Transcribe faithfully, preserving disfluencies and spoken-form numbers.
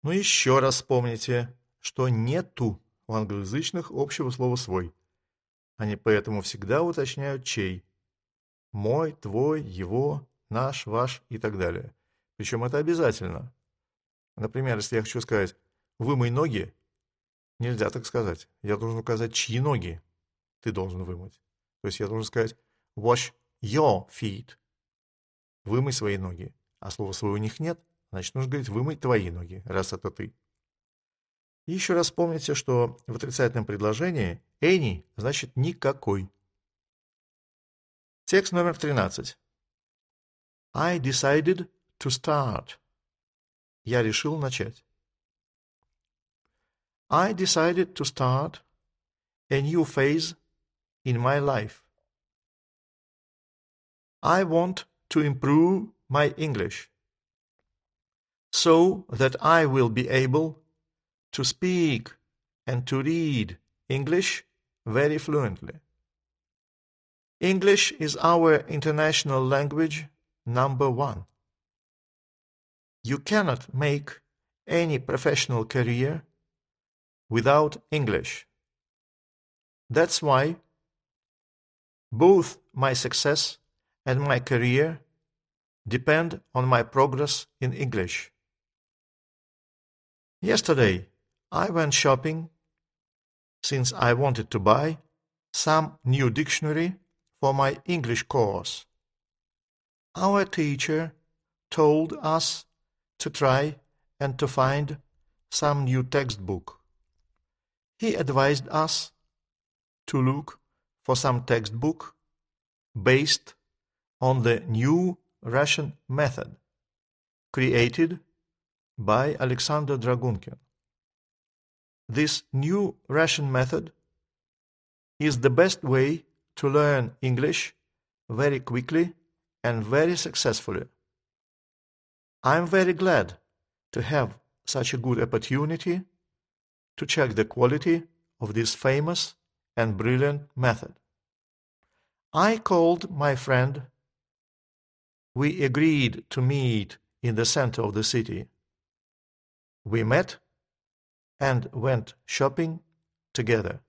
Ну еще раз вспомните, что нету у англоязычных общего слова «свой». Они поэтому всегда уточняют «чей». Мой, твой, его, наш, ваш и так далее. Причем это обязательно. Например, если я хочу сказать «вымой ноги», нельзя так сказать. Я должен указать, чьи ноги ты должен вымыть. То есть я должен сказать «wash your feet». Вымой свои ноги. А слова «свой» у них нет, значит, нужно говорить «вымой твои ноги», раз это ты. И еще раз помните, что в отрицательном предложении «any» значит «никакой». Текст номер тринадцать. I decided to start. Я решил начать. I decided to start a new phase in my life. I want to improve my English so that I will be able to speak and to read English very fluently. English is our international language number one. You cannot make any professional career without English. That's why both my success and my career depend on my progress in English. Yesterday, I went shopping since I wanted to buy some new dictionary for my English course. Our teacher told us to try and to find some new textbook. He advised us to look for some textbook based on the new Russian method created by Alexander Dragunkin. This new Russian method is the best way to learn English very quickly and very successfully. I'm very glad to have such a good opportunity to check the quality of this famous and brilliant method. I called my friend. We agreed to meet in the center of the city. We met and went shopping together.